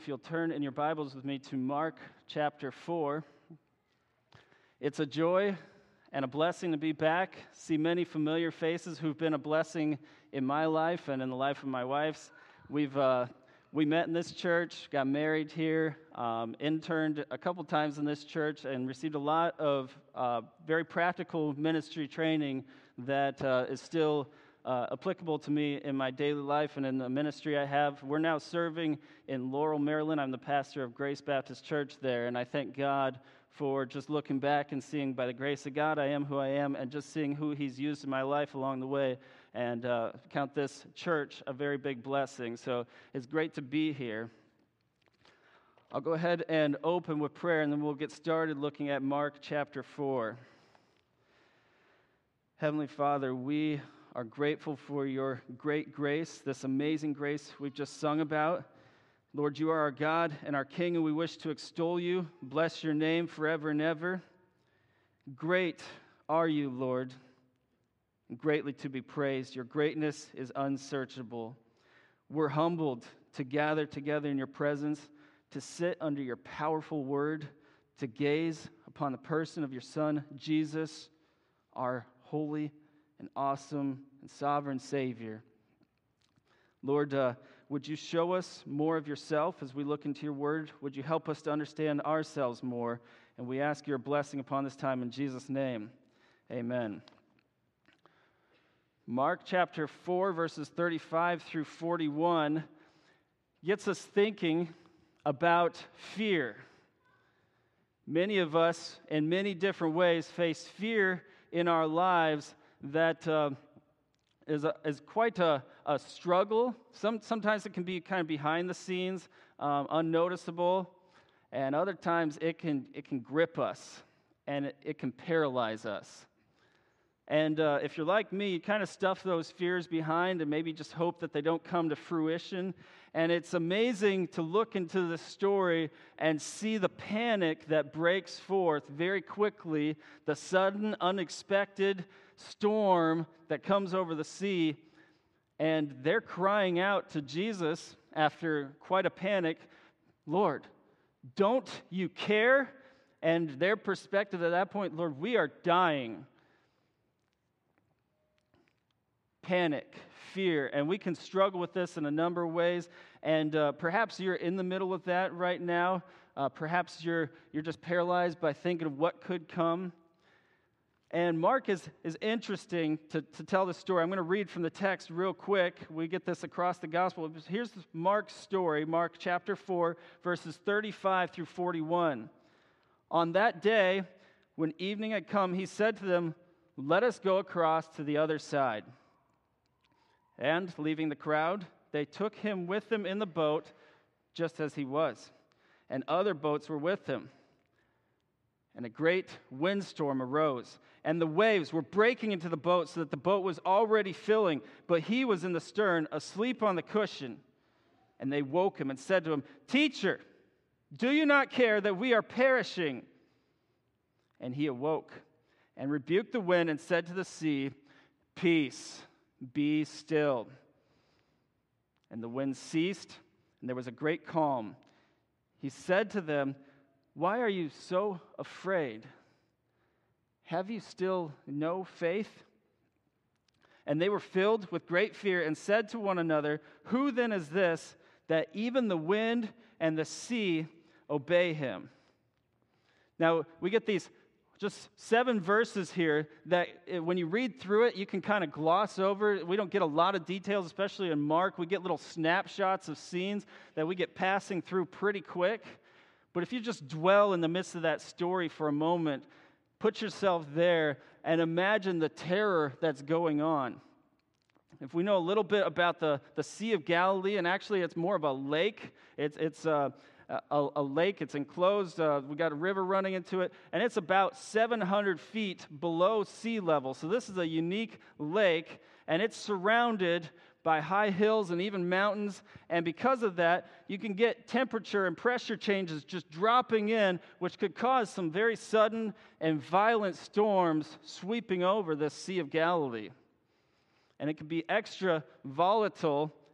If you'll turn in your Bibles with me to Mark chapter 4. It's a joy and a blessing to be back, see many familiar faces who've been a blessing in my life and in the life of my wife's. We met in this church, got married here, interned a couple times in this church, and received a lot of very practical ministry training that is still applicable to me in my daily life and in the ministry I have. We're now serving in Laurel, Maryland. I'm the pastor of Grace Baptist Church there, and I thank God for just looking back and seeing, by the grace of God, I am who I am, and just seeing who He's used in my life along the way, and count this church a very big blessing. So it's great to be here. I'll go ahead and open with prayer, and then we'll get started looking at Mark chapter 4. Heavenly Father, we are grateful for your great grace, this amazing grace we've just sung about. Lord, you are our God and our King, and we wish to extol you, bless your name forever and ever. Great are you, Lord, and greatly to be praised. Your greatness is unsearchable. We're humbled to gather together in your presence, to sit under your powerful word, to gaze upon the person of your Son, Jesus, our holy and awesome and sovereign Savior. Lord, would you show us more of yourself as we look into your word? Would you help us to understand ourselves more? And we ask your blessing upon this time in Jesus' name. Amen. Mark chapter 4, verses 35 through 41 gets us thinking about fear. Many of us, in many different ways, face fear in our lives that is quite a struggle. Sometimes it can be kind of behind the scenes, unnoticeable, and other times it can grip us, and it can paralyze us. And if you're like me, you kind of stuff those fears behind and maybe just hope that they don't come to fruition. And it's amazing to look into the story and see the panic that breaks forth very quickly, the sudden, unexpected storm that comes over the sea. And they're crying out to Jesus after quite a panic, "Lord, don't you care?" And their perspective at that point, "Lord, we are dying." Panic, fear, and we can struggle with this in a number of ways, and perhaps you're in the middle of that right now. Perhaps you're just paralyzed by thinking of what could come. And Mark is interesting to tell the story. I'm going to read from the text real quick. We get this across the gospel. Here's Mark's story, Mark chapter 4, verses 35 through 41. On that day, when evening had come, he said to them, "Let us go across to the other side." And, leaving the crowd, they took him with them in the boat, just as he was. And other boats were with him. And a great windstorm arose, and the waves were breaking into the boat so that the boat was already filling, but he was in the stern, asleep on the cushion. And they woke him and said to him, "Teacher, do you not care that we are perishing?" And he awoke and rebuked the wind and said to the sea, "Peace, be still." And the wind ceased, and there was a great calm. He said to them, "Why are you so afraid? Have you still no faith?" And they were filled with great fear and said to one another, "Who then is this that even the wind and the sea obey him?" Now, we get these just 7 verses here that when you read through it, you can kind of gloss over. We don't get a lot of details, especially in Mark. We get little snapshots of scenes that we get passing through pretty quick. But if you just dwell in the midst of that story for a moment, put yourself there and imagine the terror that's going on. If we know a little bit about the Sea of Galilee, and actually it's more of a lake, it's a lake, it's enclosed, we got a river running into it, and it's about 700 feet below sea level. So this is a unique lake, and it's surrounded by high hills and even mountains, and because of that, you can get temperature and pressure changes just dropping in, which could cause some very sudden and violent storms sweeping over the Sea of Galilee. And it can be extra volatile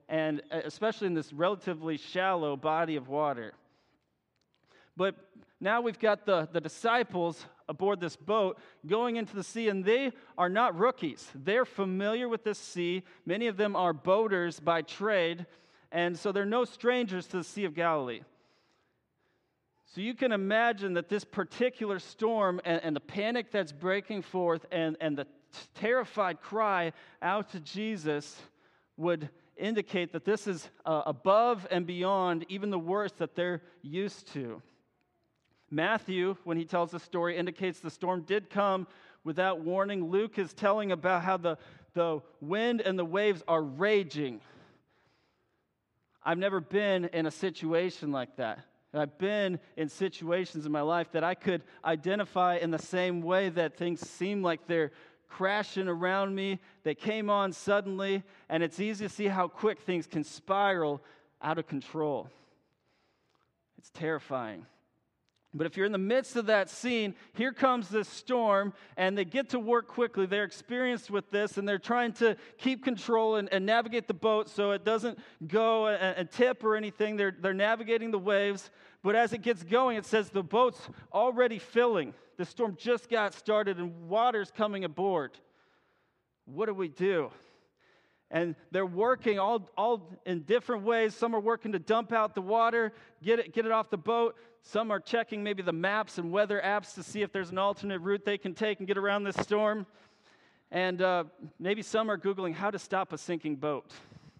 and especially in this relatively shallow body of water. But now we've got the disciples aboard this boat going into the sea, and they are not rookies. They're familiar with this sea. Many of them are boaters by trade, and so they're no strangers to the Sea of Galilee. So you can imagine that this particular storm and the panic that's breaking forth and the terrified cry out to Jesus would indicate that this is above and beyond even the worst that they're used to. Matthew, when he tells the story, indicates the storm did come without warning. Luke is telling about how the wind and the waves are raging. I've never been in a situation like that. I've been in situations in my life that I could identify in the same way, that things seem like they're crashing around me. They came on suddenly, and it's easy to see how quick things can spiral out of control. It's terrifying. But if you're in the midst of that scene, here comes this storm, and they get to work quickly. They're experienced with this, and they're trying to keep control and navigate the boat so it doesn't go and tip or anything. They're navigating the waves. But as it gets going, it says the boat's already filling. The storm just got started, and water's coming aboard. What do we do? And they're working all in different ways. Some are working to dump out the water, get it off the boat. Some are checking maybe the maps and weather apps to see if there's an alternate route they can take and get around this storm. And maybe some are Googling how to stop a sinking boat.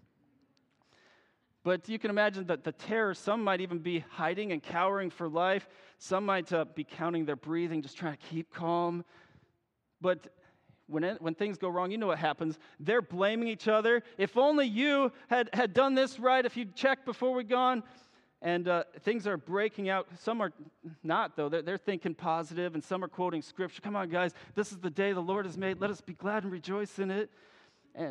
But you can imagine that the terror, some might even be hiding and cowering for life. Some might be counting their breathing, just trying to keep calm. But when things go wrong, you know what happens. They're blaming each other. If only you had done this right, if you'd checked before we'd gone. And things are breaking out. Some are not, though. They're thinking positive, and some are quoting Scripture. Come on, guys. This is the day the Lord has made. Let us be glad and rejoice in it. And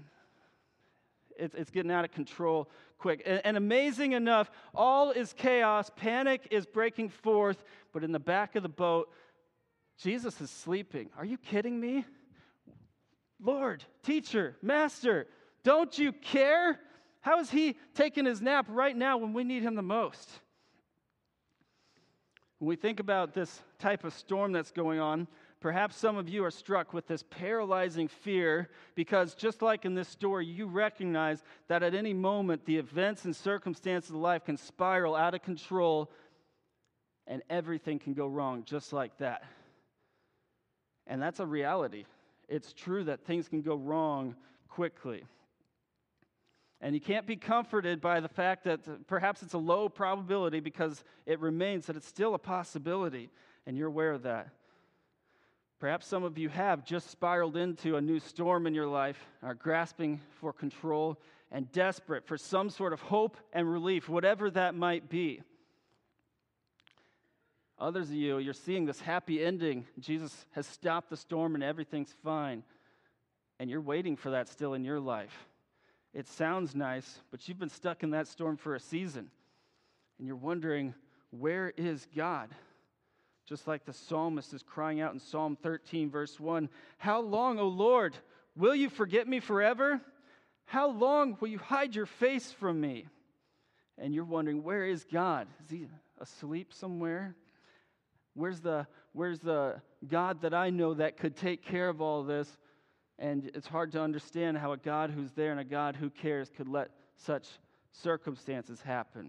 it's getting out of control quick. And amazing enough, all is chaos. Panic is breaking forth. But in the back of the boat, Jesus is sleeping. Are you kidding me? Lord, teacher, master, don't you care? How is he taking his nap right now when we need him the most? When we think about this type of storm that's going on, perhaps some of you are struck with this paralyzing fear because just like in this story, you recognize that at any moment the events and circumstances of life can spiral out of control and everything can go wrong just like that. And that's a reality. It's true that things can go wrong quickly. And you can't be comforted by the fact that perhaps it's a low probability because it remains that it's still a possibility, and you're aware of that. Perhaps some of you have just spiraled into a new storm in your life, are grasping for control and desperate for some sort of hope and relief, whatever that might be. Others of you, you're seeing this happy ending. Jesus has stopped the storm and everything's fine, and you're waiting for that still in your life. It sounds nice, but you've been stuck in that storm for a season. And you're wondering, where is God? Just like the psalmist is crying out in Psalm 13, verse 1, "How long, O Lord, will you forget me forever? How long will you hide your face from me?" And you're wondering, where is God? Is he asleep somewhere? Where's the God that I know that could take care of all this? And it's hard to understand how a God who's there and a God who cares could let such circumstances happen.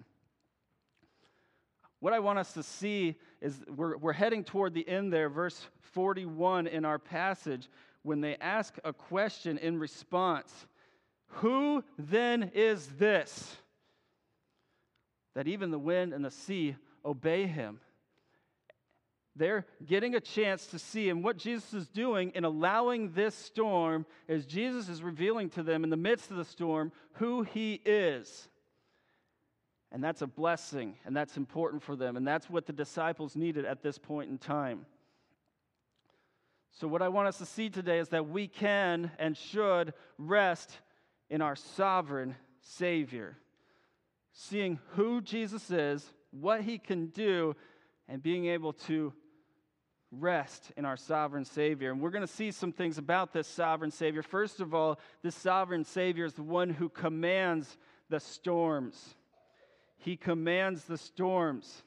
What I want us to see is we're heading toward the end there, verse 41 in our passage, when they ask a question in response. Who then is this, that even the wind and the sea obey him? They're getting a chance to see, and what Jesus is doing in allowing this storm is Jesus is revealing to them in the midst of the storm who he is. And that's a blessing, and that's important for them, and that's what the disciples needed at this point in time. So what I want us to see today is that we can and should rest in our sovereign Savior, seeing who Jesus is, what he can do, and being able to rest in our sovereign Savior. And we're going to see some things about this sovereign Savior. First of all, this sovereign Savior is the one who commands the storms. He commands the storms.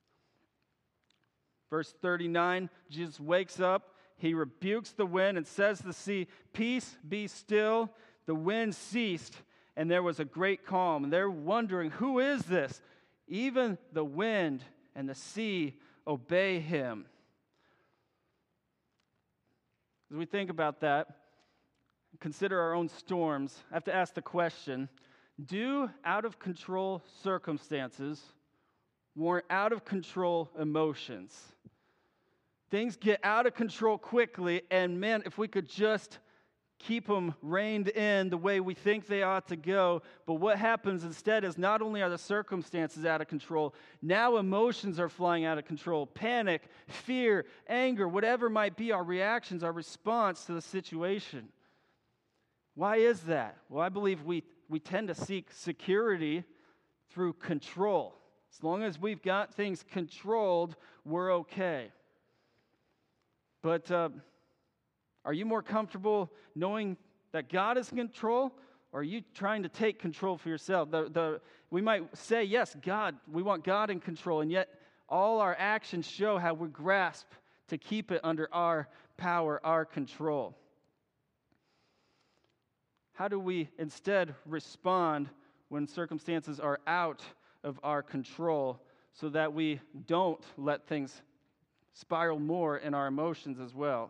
Verse 39, Jesus wakes up, he rebukes the wind and says to the sea, "Peace, be still." The wind ceased, and there was a great calm. And they're wondering, who is this? Even the wind and the sea obey him. As we think about that, consider our own storms, I have to ask the question, do out-of-control circumstances warrant out-of-control emotions? Things get out of control quickly, and man, if we could just keep them reined in the way we think they ought to go. But what happens instead is not only are the circumstances out of control, now emotions are flying out of control. Panic, fear, anger, whatever might be our reactions, our response to the situation. Why is that? Well, I believe we tend to seek security through control. As long as we've got things controlled, we're okay. But are you more comfortable knowing that God is in control, or are you trying to take control for yourself? We might say, yes, God, we want God in control, and yet all our actions show how we grasp to keep it under our power, our control. How do we instead respond when circumstances are out of our control so that we don't let things spiral more in our emotions as well?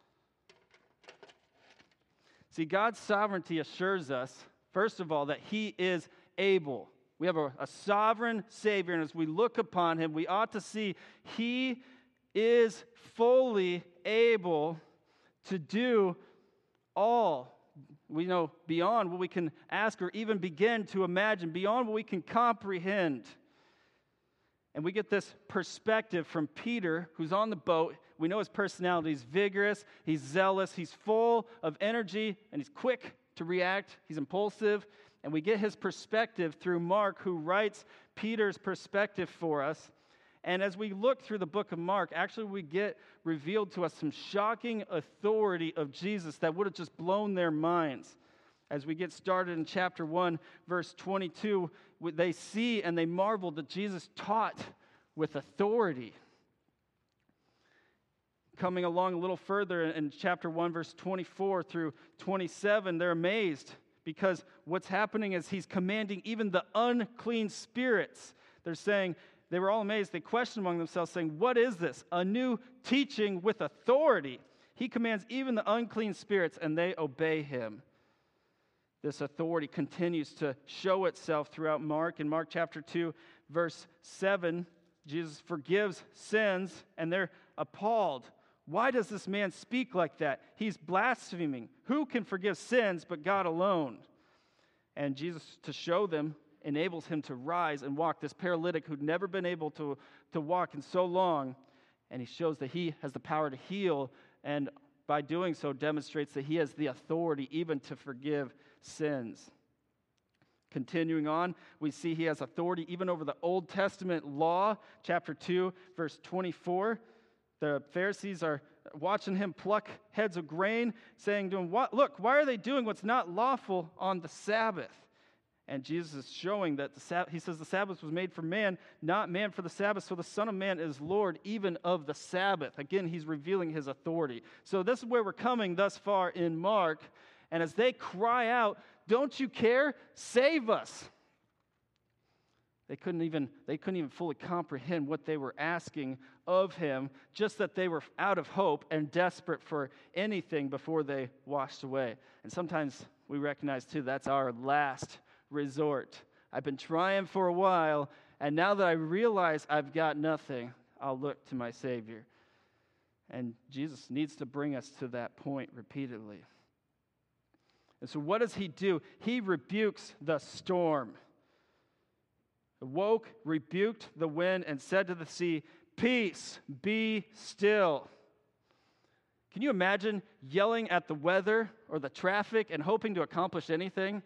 See, God's sovereignty assures us, first of all, that He is able. We have a sovereign Savior, and as we look upon Him, we ought to see He is fully able to do all. We know beyond what we can ask or even begin to imagine, beyond what we can comprehend. And we get this perspective from Peter, who's on the boat. We know his personality is vigorous, he's zealous, he's full of energy, and he's quick to react. He's impulsive. And we get his perspective through Mark, who writes Peter's perspective for us. And as we look through the book of Mark, actually we get revealed to us some shocking authority of Jesus that would have just blown their minds. As we get started in chapter 1, verse 22, they see and they marvel that Jesus taught with authority. Coming along a little further in chapter 1, verse 24 through 27, they're amazed because what's happening is he's commanding even the unclean spirits. They're saying, they were all amazed. They questioned among themselves, saying, "What is this? A new teaching with authority. He commands even the unclean spirits, and they obey him." This authority continues to show itself throughout Mark. In Mark chapter 2, verse 7, Jesus forgives sins, and they're appalled. Why does this man speak like that? He's blaspheming. Who can forgive sins but God alone? And Jesus, to show them, enables him to rise and walk. This paralytic who'd never been able to walk in so long, and he shows that he has the power to heal, and by doing so demonstrates that he has the authority even to forgive sins. Continuing on, we see he has authority even over the Old Testament law. Chapter 2, verse 24. The Pharisees are watching him pluck heads of grain, saying to him, "Look, why are they doing what's not lawful on the Sabbath?" And Jesus is showing that he says the Sabbath was made for man, not man for the Sabbath. So the Son of Man is Lord even of the Sabbath. Again, he's revealing his authority. So this is where we're coming thus far in Mark. And as they cry out, "Don't you care? Save us!" They couldn't even fully comprehend what they were asking of him, just that they were out of hope and desperate for anything before they washed away. And sometimes we recognize too that's our last resort. I've been trying for a while, and now that I realize I've got nothing, I'll look to my Savior. And Jesus needs to bring us to that point repeatedly. And so what does he do? He rebukes the storm. Awoke, rebuked the wind, and said to the sea, "Peace, be still." Can you imagine yelling at the weather or the traffic and hoping to accomplish anything?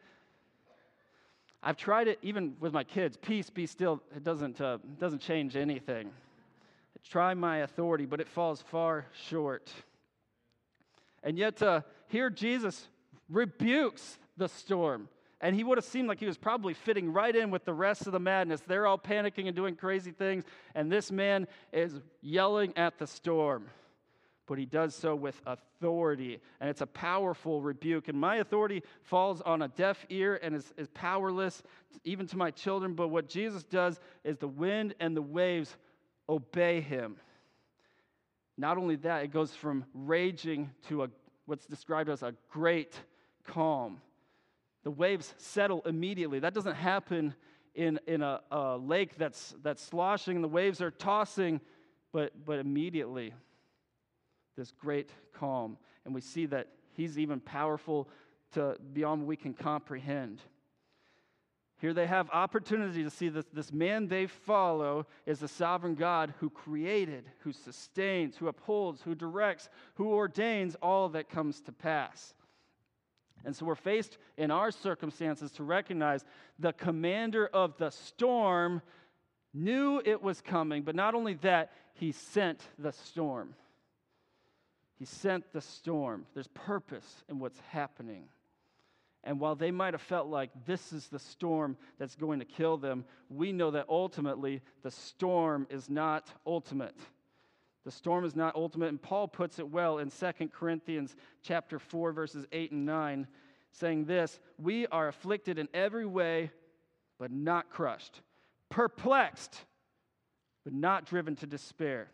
I've tried it even with my kids. "Peace, be still." It doesn't change anything. try my authority, but it falls far short. And yet here Jesus rebukes the storm. And he would have seemed like he was probably fitting right in with the rest of the madness. They're all panicking and doing crazy things, and this man is yelling at the storm. But he does so with authority, and it's a powerful rebuke. And my authority falls on a deaf ear and is powerless, even to my children. But what Jesus does is the wind and the waves obey him. Not only that, it goes from raging to what's described as a great calm. The waves settle immediately. That doesn't happen in a lake that's sloshing. The waves are tossing, but immediately this great calm. And we see that he's even powerful to beyond what we can comprehend. Here they have opportunity to see that this man they follow is the sovereign God who created, who sustains, who upholds, who directs, who ordains all that comes to pass. And so we're faced in our circumstances to recognize the commander of the storm knew it was coming, but not only that, he sent the storm. He sent the storm. There's purpose in what's happening. And while they might have felt like this is the storm that's going to kill them, we know that ultimately the storm is not ultimate. The storm is not ultimate, and Paul puts it well in 2 Corinthians chapter 4, verses 8 and 9, saying this: we are afflicted in every way, but not crushed, perplexed, but not driven to despair,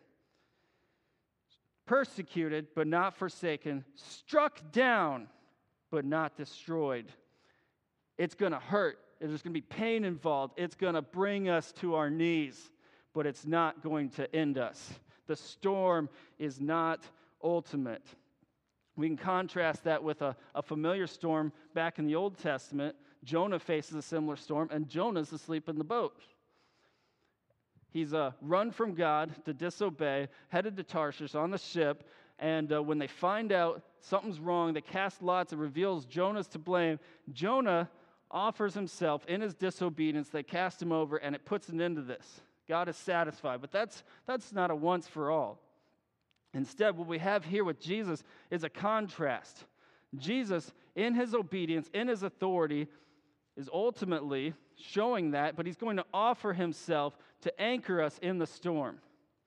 persecuted, but not forsaken, struck down, but not destroyed. It's going to hurt. There's going to be pain involved. It's going to bring us to our knees, but it's not going to end us. The storm is not ultimate. We can contrast that with a familiar storm back in the Old Testament. Jonah faces a similar storm, and Jonah's asleep in the boat. He's run from God to disobey, headed to Tarshish on the ship, and when they find out something's wrong, they cast lots. It reveals Jonah's to blame. Jonah offers himself in his disobedience. They cast him over, and it puts an end to this. God is satisfied. But that's not a once for all. Instead, what we have here with Jesus is a contrast. Jesus, in his obedience, in his authority, is ultimately showing that, but he's going to offer himself to anchor us in the storm.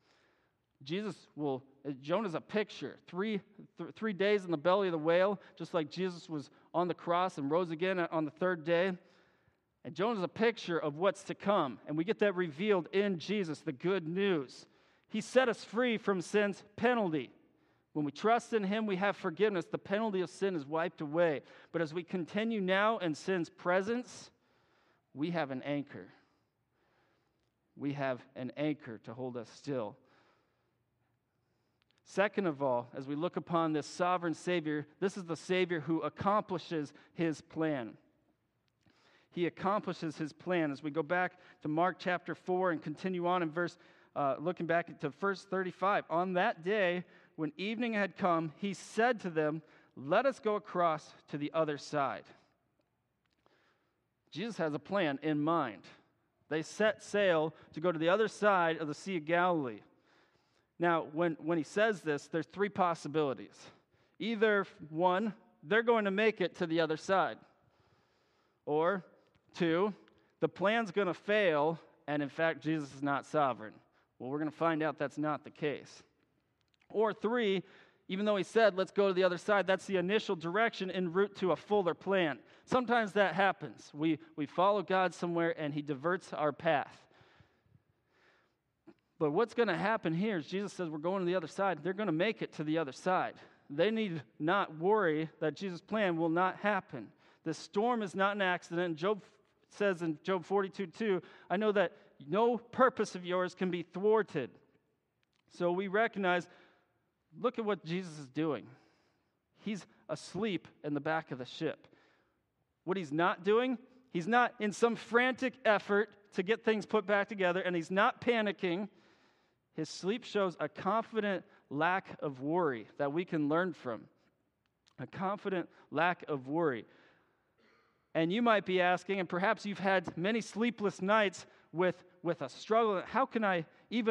Jonah's a picture. Three days in the belly of the whale, just like Jesus was on the cross and rose again on the third day. And Jonah's a picture of what's to come. And we get that revealed in Jesus, the good news. He set us free from sin's penalty. When we trust in him, we have forgiveness. The penalty of sin is wiped away. But as we continue now in sin's presence, we have an anchor. We have an anchor to hold us still. Second of all, as we look upon this sovereign Savior, this is the Savior who accomplishes his plan. He accomplishes his plan. As we go back to Mark chapter 4 and continue on in looking back to verse 35. On that day, when evening had come, he said to them, "Let us go across to the other side." Jesus has a plan in mind. They set sail to go to the other side of the Sea of Galilee. Now, when he says this, there's three possibilities. Either, one, they're going to make it to the other side. Or, two, the plan's going to fail, and in fact, Jesus is not sovereign. Well, we're going to find out that's not the case. Or three, even though he said, let's go to the other side, that's the initial direction en route to a fuller plan. Sometimes that happens. We follow God somewhere, and he diverts our path. But what's going to happen here is Jesus says we're going to the other side. They're going to make it to the other side. They need not worry that Jesus' plan will not happen. The storm is not an accident. Job says in Job 42:2, I know that no purpose of yours can be thwarted. So we recognize, look at what Jesus is doing. He's asleep in the back of the ship. What he's not doing, he's not in some frantic effort to get things put back together, and he's not panicking. His sleep shows a confident lack of worry that we can learn from. A confident lack of worry. And you might be asking, and perhaps you've had many sleepless nights with a struggle. How can I even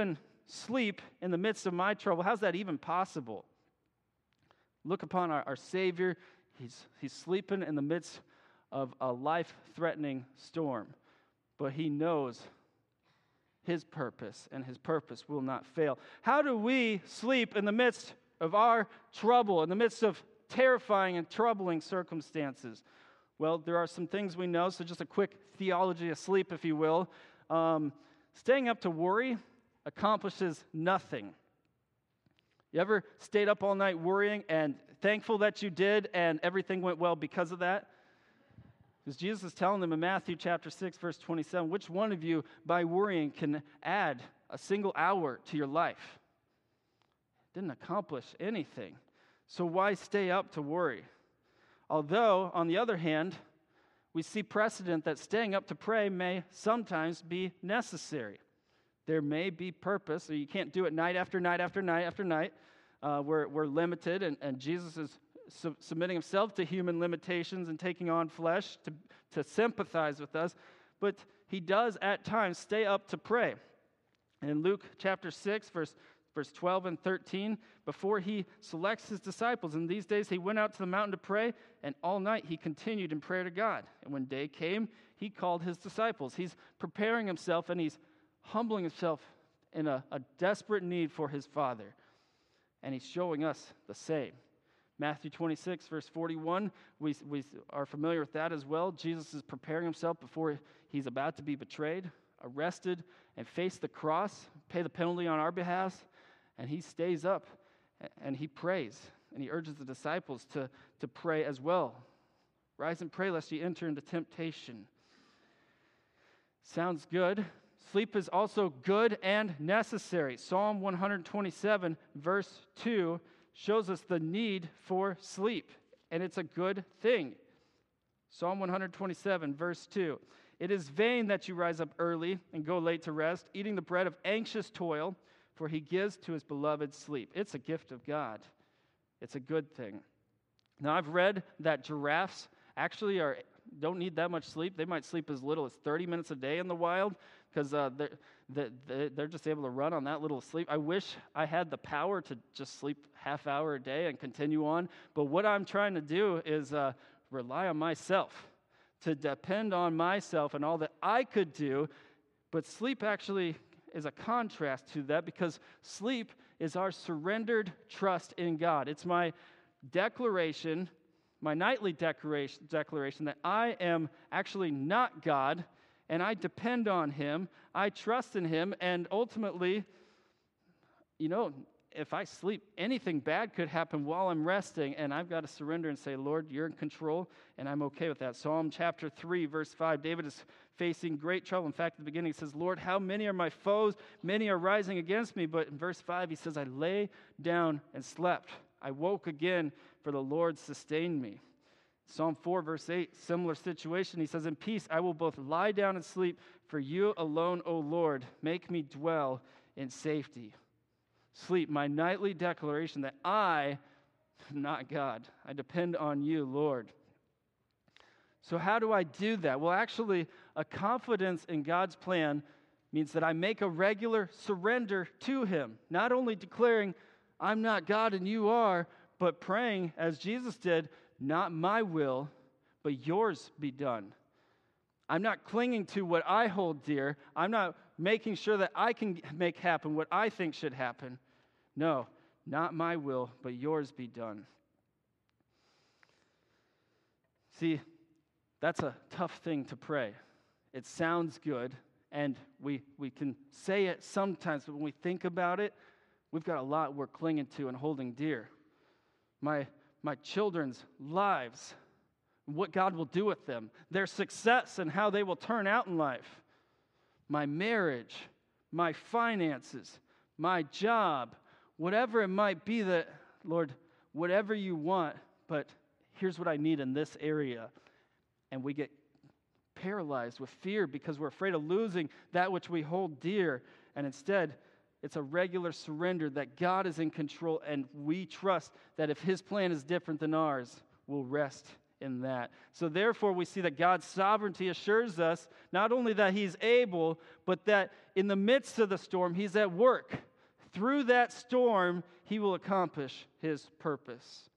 sleep in the midst of my trouble. How's that even possible? Look upon our Savior. He's sleeping in the midst of a life-threatening storm, but he knows his purpose, and his purpose will not fail. How do we sleep in the midst of our trouble, in the midst of terrifying and troubling circumstances? Well, there are some things we know, so just a quick theology of sleep, if you will. Staying up to worry accomplishes nothing. You ever stayed up all night worrying and thankful that you did and everything went well because of that? Because Jesus is telling them in Matthew chapter 6, verse 27, which one of you by worrying can add a single hour to your life? Didn't accomplish anything. So why stay up to worry? Although, on the other hand, we see precedent that staying up to pray may sometimes be necessary. There may be purpose, so you can't do it night after night after night after night. We're limited, and Jesus is submitting himself to human limitations and taking on flesh to sympathize with us. But he does at times stay up to pray. And in Luke chapter 6, verse 12 and 13, before he selects his disciples, in these days he went out to the mountain to pray, and all night he continued in prayer to God. And when day came, he called his disciples. He's preparing himself, and he's humbling himself in a desperate need for his Father. And he's showing us the same. Matthew 26, verse 41, we are familiar with that as well. Jesus is preparing himself before he's about to be betrayed, arrested, and face the cross, pay the penalty on our behalf. And he stays up and he prays. And he urges the disciples to pray as well. Rise and pray lest ye enter into temptation. Sounds good. Sleep is also good and necessary. Psalm 127, verse 2, shows us the need for sleep, and it's a good thing. Psalm 127, verse 2. It is vain that you rise up early and go late to rest, eating the bread of anxious toil, for he gives to his beloved sleep. It's a gift of God. It's a good thing. Now, I've read that giraffes actually don't need that much sleep. They might sleep as little as 30 minutes a day in the wild, because they're just able to run on that little sleep. I wish I had the power to just sleep half hour a day and continue on. But what I'm trying to do is rely on myself, to depend on myself and all that I could do. But sleep actually is a contrast to that, because sleep is our surrendered trust in God. It's my declaration, my nightly declaration that I am actually not God, and I depend on him, I trust in him, and ultimately, if I sleep, anything bad could happen while I'm resting, and I've got to surrender and say, Lord, you're in control, and I'm okay with that. Psalm chapter 3, verse 5, David is facing great trouble. In fact, at the beginning, he says, Lord, how many are my foes? Many are rising against me. But in verse 5, he says, I lay down and slept. I woke again, for the Lord sustained me. Psalm 4, verse 8, similar situation. He says, in peace I will both lie down and sleep, for you alone, O Lord, make me dwell in safety. Sleep, my nightly declaration that I am not God. I depend on you, Lord. So how do I do that? Well, actually, a confidence in God's plan means that I make a regular surrender to him, not only declaring, I'm not God and you are, but praying, as Jesus did, not my will, but yours be done. I'm not clinging to what I hold dear. I'm not making sure that I can make happen what I think should happen. No, not my will, but yours be done. See, that's a tough thing to pray. It sounds good, and we can say it sometimes, but when we think about it, we've got a lot we're clinging to and holding dear. My children's lives, what God will do with them, their success and how they will turn out in life, my marriage, my finances, my job, whatever it might be that, Lord, whatever you want, but here's what I need in this area. And we get paralyzed with fear because we're afraid of losing that which we hold dear. And instead, it's a regular surrender that God is in control, and we trust that if his plan is different than ours, we'll rest in that. So therefore, we see that God's sovereignty assures us not only that he's able, but that in the midst of the storm, he's at work. through that storm, he will accomplish his purpose.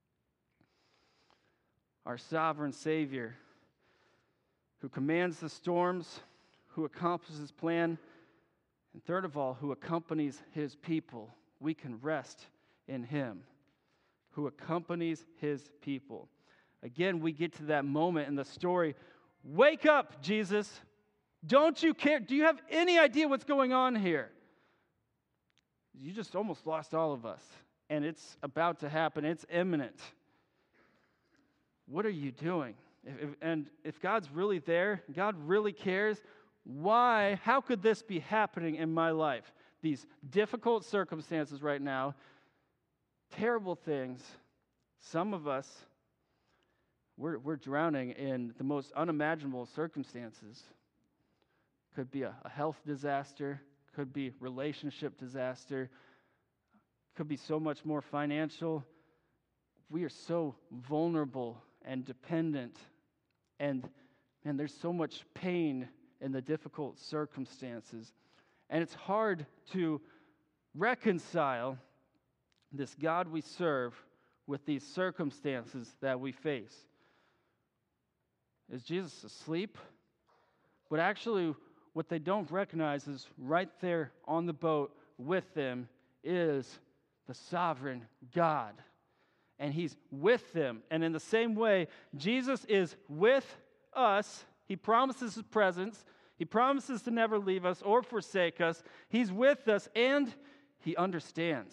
Our sovereign Savior, who commands the storms, who accomplishes his plan, and third of all, who accompanies his people. We can rest in him, who accompanies his people. Again, we get to that moment in the story. Wake up, Jesus. Don't you care? Do you have any idea what's going on here? You just almost lost all of us, and it's about to happen. It's imminent. What are you doing? If God's really there, God really cares, why? How could this be happening in my life? These difficult circumstances right now, terrible things. Some of us, we're drowning in the most unimaginable circumstances. Could be a health disaster, could be relationship disaster, could be so much more financial. We are so vulnerable and dependent, and there's so much pain in the difficult circumstances. And it's hard to reconcile this God we serve with these circumstances that we face. Is Jesus asleep? But actually, what they don't recognize is right there on the boat with them is the sovereign God. And he's with them. And in the same way, Jesus is with us. He promises his presence. He promises to never leave us or forsake us. He's with us, and he understands.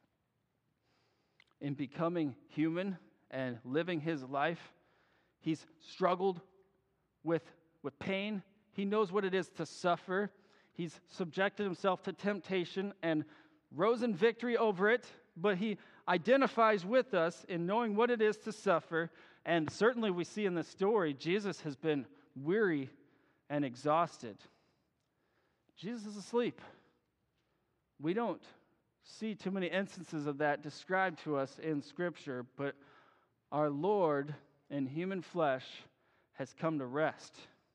In becoming human and living his life, he's struggled with pain. He knows what it is to suffer. He's subjected himself to temptation and rose in victory over it, but he identifies with us in knowing what it is to suffer. And certainly we see in the story, Jesus has been weary and exhausted. Jesus is asleep. We don't see too many instances of that described to us in Scripture, but our Lord in human flesh has come to rest.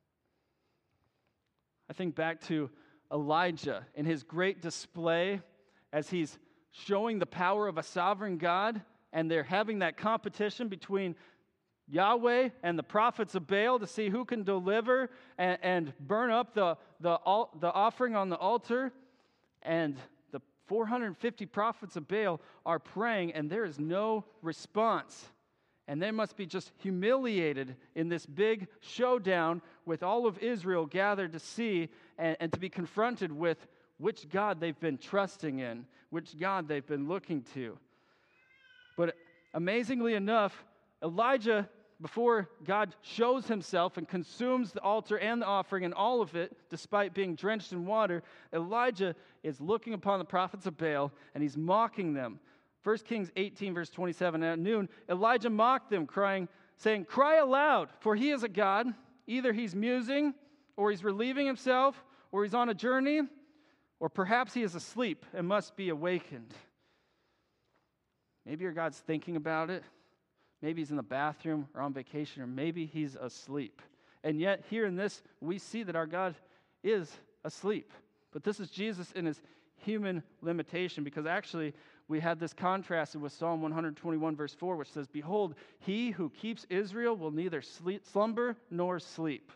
I think back to Elijah in his great display as he's showing the power of a sovereign God, and they're having that competition between Yahweh and the prophets of Baal to see who can deliver and burn up the offering on the altar. And the 450 prophets of Baal are praying, and there is no response. And they must be just humiliated in this big showdown with all of Israel gathered to see and to be confronted with which God they've been trusting in, which God they've been looking to. But amazingly enough, Elijah, before God shows himself and consumes the altar and the offering and all of it, despite being drenched in water, Elijah is looking upon the prophets of Baal and he's mocking them. 1 Kings 18, verse 27, at noon, Elijah mocked them, saying, "Cry aloud, for he is a God. Either he's musing, or he's relieving himself, or he's on a journey, or perhaps he is asleep and must be awakened." Maybe your God's thinking about it. Maybe he's in the bathroom or on vacation, or maybe he's asleep. And yet, here in this, we see that our God is asleep. But this is Jesus in his human limitation, because actually, we had this contrasted with Psalm 121, verse 4, which says, "Behold, he who keeps Israel will neither slumber nor sleep."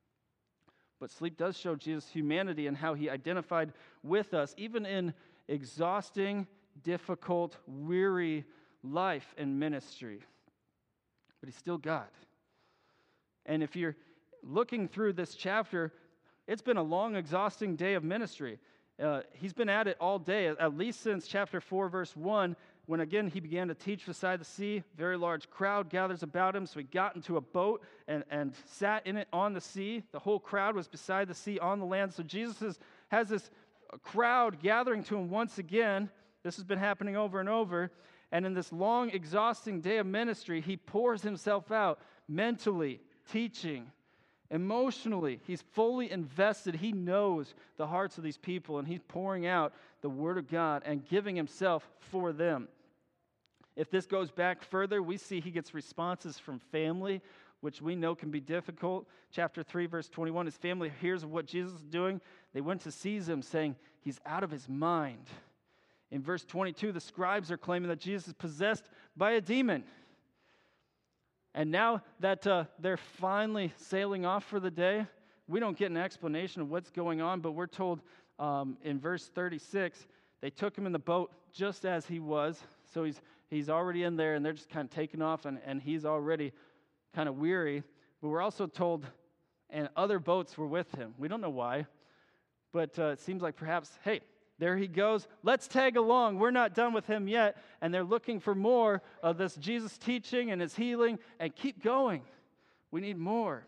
But sleep does show Jesus' humanity and how he identified with us, even in exhausting, difficult, weary life and ministry. But he's still God. And if you're looking through this chapter, it's been a long, exhausting day of ministry. He's been at it all day, at least since chapter 4, verse 1, when again he began to teach beside the sea. A very large crowd gathers about him, so he got into a boat and sat in it on the sea. The whole crowd was beside the sea on the land. So Jesus has this crowd gathering to him once again. This has been happening over and over. And in this long, exhausting day of ministry, he pours himself out mentally, teaching, emotionally. He's fully invested. He knows the hearts of these people, and he's pouring out the Word of God and giving himself for them. If this goes back further, we see he gets responses from family, which we know can be difficult. Chapter 3, verse 21, his family hears of what Jesus is doing. They went to seize him, saying, "He's out of his mind." In verse 22, the scribes are claiming that Jesus is possessed by a demon. And now that they're finally sailing off for the day, we don't get an explanation of what's going on, but we're told in verse 36, they took him in the boat just as he was. So he's already in there, and they're just kind of taking off, and he's already kind of weary. But we're also told, and other boats were with him. We don't know why, but it seems like perhaps, hey, there he goes. Let's tag along. We're not done with him yet. And they're looking for more of this Jesus teaching and his healing, and keep going. We need more.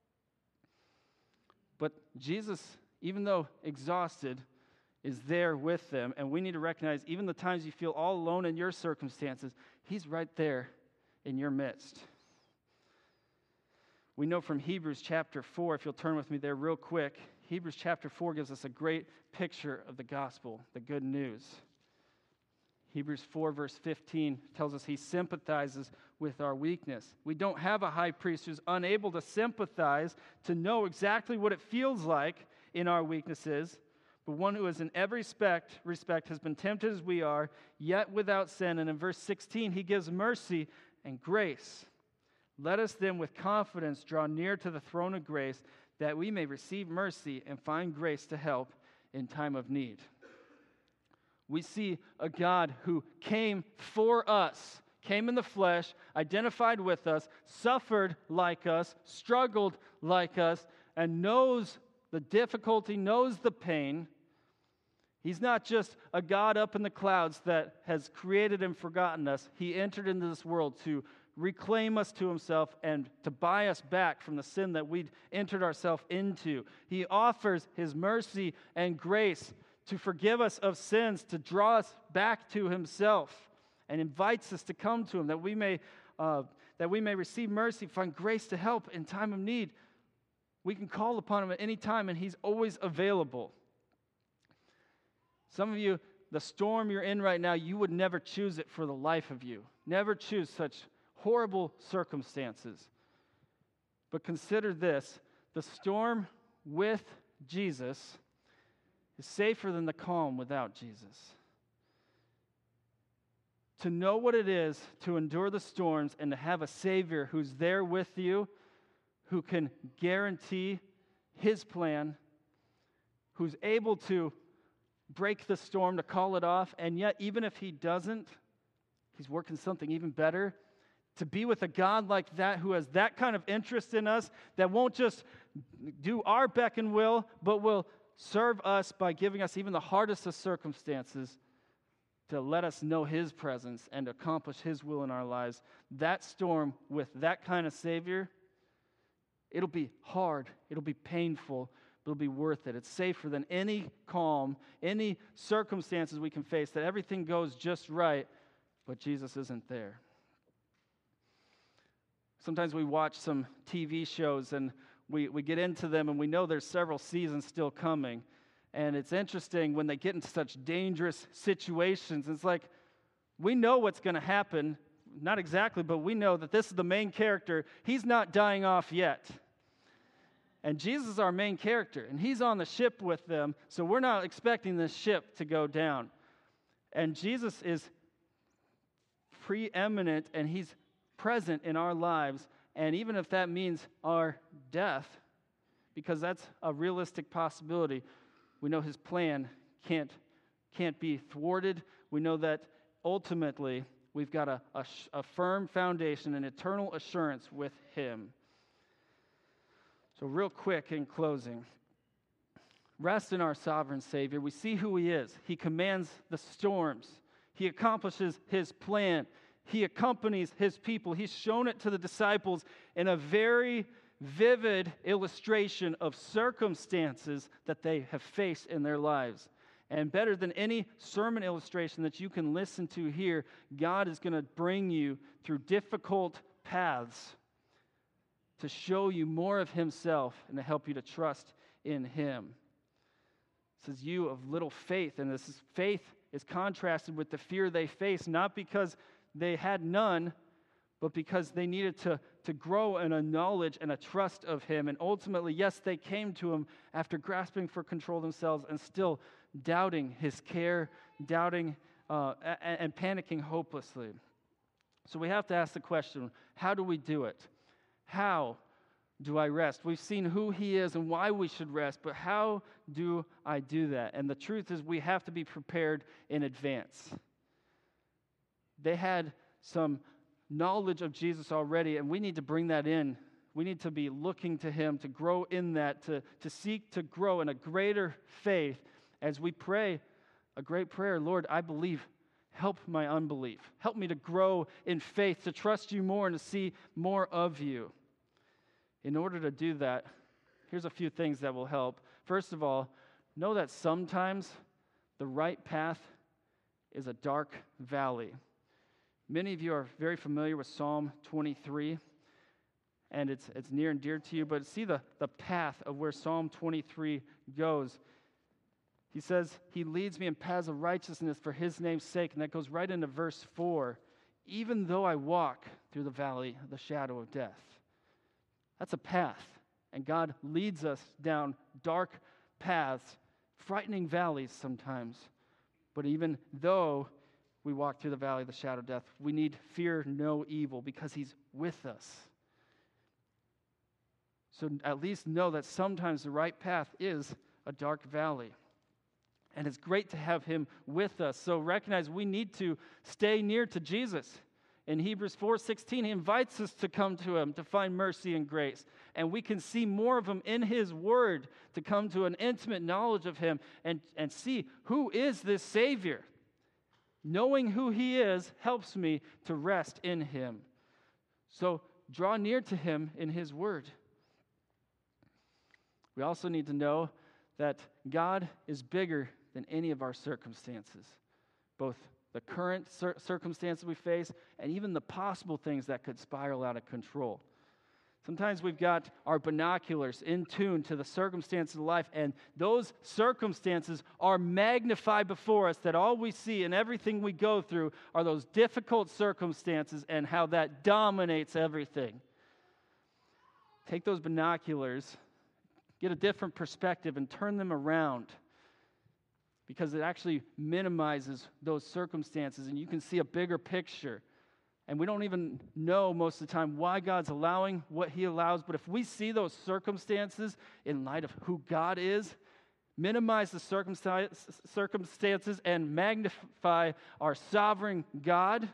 But Jesus, even though exhausted, is there with them. And we need to recognize, even the times you feel all alone in your circumstances, he's right there in your midst. We know from Hebrews chapter 4, if you'll turn with me there real quick, Hebrews chapter 4 gives us a great picture of the gospel, the good news. Hebrews 4 verse 15 tells us he sympathizes with our weakness. We don't have a high priest who's unable to sympathize, to know exactly what it feels like in our weaknesses, but one who is in every respect has been tempted as we are, yet without sin. And in verse 16, he gives mercy and grace. Let us then with confidence draw near to the throne of grace, that we may receive mercy and find grace to help in time of need. We see a God who came for us, came in the flesh, identified with us, suffered like us, struggled like us, and knows the difficulty, knows the pain. He's not just a God up in the clouds that has created and forgotten us. He entered into this world to reclaim us to himself and to buy us back from the sin that we'd entered ourselves into. He offers his mercy and grace to forgive us of sins, to draw us back to himself, and invites us to come to him that we may receive mercy, find grace to help in time of need. We can call upon him at any time, and he's always available. Some of you, the storm you're in right now, you would never choose it for the life of you. Never choose such horrible circumstances. But consider this, the storm with Jesus is safer than the calm without Jesus. To know what it is to endure the storms and to have a Savior who's there with you, who can guarantee his plan, who's able to break the storm, to call it off, and yet even if he doesn't, he's working something even better. To be with a God like that who has that kind of interest in us, that won't just do our beck and will, but will serve us by giving us even the hardest of circumstances to let us know his presence and accomplish his will in our lives. That storm with that kind of Savior, it'll be hard, it'll be painful, but it'll be worth it. It's safer than any calm, any circumstances we can face, that everything goes just right, but Jesus isn't there. Sometimes we watch some TV shows and we get into them and we know there's several seasons still coming. And it's interesting when they get into such dangerous situations. It's like, we know what's going to happen. Not exactly, but we know that this is the main character. He's not dying off yet. And Jesus is our main character, and he's on the ship with them, so we're not expecting this ship to go down. And Jesus is preeminent, and he's present in our lives, and even if that means our death, because that's a realistic possibility, we know his plan can't be thwarted. We know that ultimately we've got a firm foundation, an eternal assurance with him. So real quick in closing, rest in our sovereign Savior. We see who he is. He commands the storms. He accomplishes his plan. He accompanies his people. He's shown it to the disciples in a very vivid illustration of circumstances that they have faced in their lives. And better than any sermon illustration that you can listen to here, God is going to bring you through difficult paths to show you more of himself and to help you to trust in him. It says, you of little faith, and this faith is contrasted with the fear they faced, not because they had none, but because they needed to grow in a knowledge and a trust of him. And ultimately, yes, they came to him after grasping for control themselves and still doubting his care, doubting and panicking hopelessly. So we have to ask the question, how do we do it? How do I rest? We've seen who he is and why we should rest, but how do I do that? And the truth is we have to be prepared in advance. They had some knowledge of Jesus already, and we need to bring that in. We need to be looking to him to grow in that, to seek to grow in a greater faith as we pray a great prayer. Lord, I believe. Help my unbelief. Help me to grow in faith, to trust you more and to see more of you. In order to do that, here's a few things that will help. First of all, know that sometimes the right path is a dark valley. Many of you are very familiar with Psalm 23, and it's near and dear to you, but see the path of where Psalm 23 goes. He says, he leads me in paths of righteousness for his name's sake, and that goes right into verse 4. Even though I walk through the valley of the shadow of death. That's a path, and God leads us down dark paths, frightening valleys sometimes. But even though we walk through the valley of the shadow of death, we need fear no evil because he's with us. So at least know that sometimes the right path is a dark valley. And it's great to have him with us. So recognize we need to stay near to Jesus. In Hebrews 4:16, he invites us to come to him to find mercy and grace. And we can see more of him in his word to come to an intimate knowledge of him and see who is this Savior. Knowing who he is helps me to rest in him. So draw near to him in his word. We also need to know that God is bigger than any of our circumstances, both the current circumstances we face and even the possible things that could spiral out of control. Sometimes we've got our binoculars in tune to the circumstances of life, and those circumstances are magnified before us, that all we see and everything we go through are those difficult circumstances and how that dominates everything. Take those binoculars, get a different perspective, and turn them around, because it actually minimizes those circumstances, and you can see a bigger picture. And we don't even know most of the time why God's allowing what he allows, but if we see those circumstances in light of who God is, minimize the circumstances and magnify our sovereign God,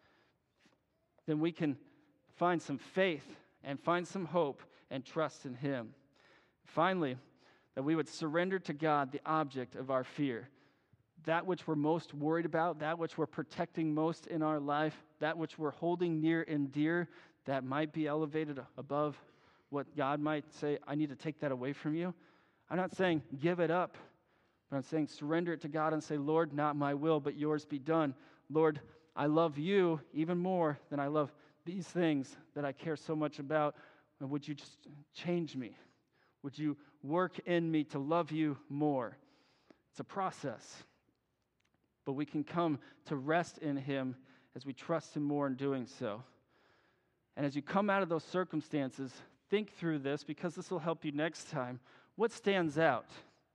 then we can find some faith and find some hope and trust in him. Finally, that we would surrender to God the object of our fear. That which we're most worried about, that which we're protecting most in our life, that which we're holding near and dear, that might be elevated above what God might say, I need to take that away from you. I'm not saying give it up, but I'm saying surrender it to God and say, Lord, not my will, but yours be done. Lord, I love you even more than I love these things that I care so much about. And would you just change me? Would you work in me to love you more? It's a process. But we can come to rest in him as we trust him more in doing so. And as you come out of those circumstances, think through this, because this will help you next time. What stands out?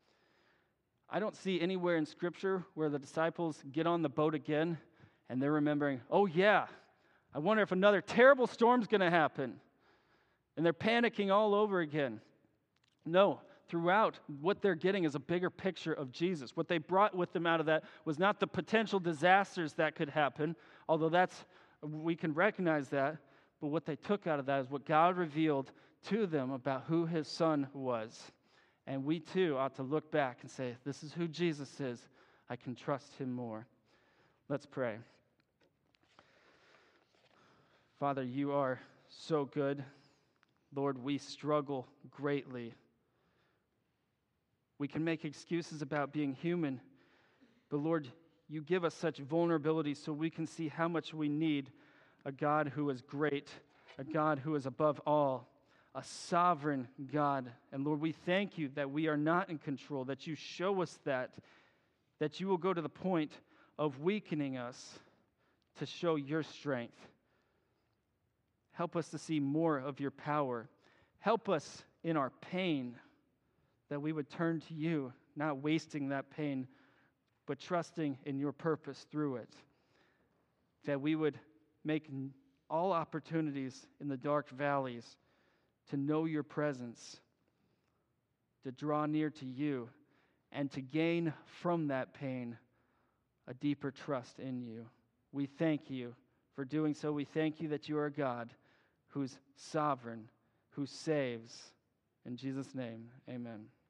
I don't see anywhere in Scripture where the disciples get on the boat again and they're remembering, oh yeah, I wonder if another terrible storm's going to happen. And they're panicking all over again. No, throughout, what they're getting is a bigger picture of Jesus. What they brought with them out of that was not the potential disasters that could happen, although we can recognize that, but what they took out of that is what God revealed to them about who his son was. And we too ought to look back and say, this is who Jesus is. I can trust him more. Let's pray. Father, you are so good. Lord, we struggle greatly. We can make excuses about being human, but Lord, you give us such vulnerability so we can see how much we need a God who is great, a God who is above all, a sovereign God. And Lord, we thank you that we are not in control, that you show us that you will go to the point of weakening us to show your strength. Help us to see more of your power. Help us in our pain, that we would turn to you, not wasting that pain but trusting in your purpose through it. That we would make all opportunities in the dark valleys to know your presence, to draw near to you, and to gain from that pain a deeper trust in you. We thank you for doing so. We thank you that you are a God who's sovereign, who saves. In Jesus' name, amen.